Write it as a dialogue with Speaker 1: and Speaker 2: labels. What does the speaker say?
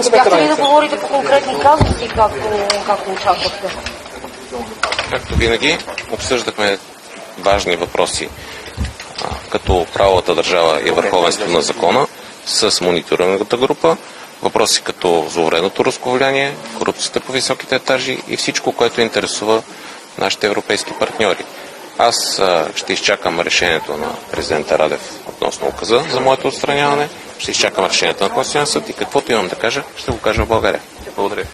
Speaker 1: Успяхте ли да говорите по конкретни казуси, както очаквахте?
Speaker 2: Както винаги, обсъждахме важни въпроси, като правовата държава и върховенството на закона с мониторинговата група, въпроси като зловредното руско влияние, корупцията по високите етажи и всичко, което интересува нашите европейски партньори. Аз ще изчакам решението на президента Радев относно указа за моето отстраняване, ще изчакам решението на Конституционния съд и каквото имам да кажа, ще го кажа в България. Благодаря.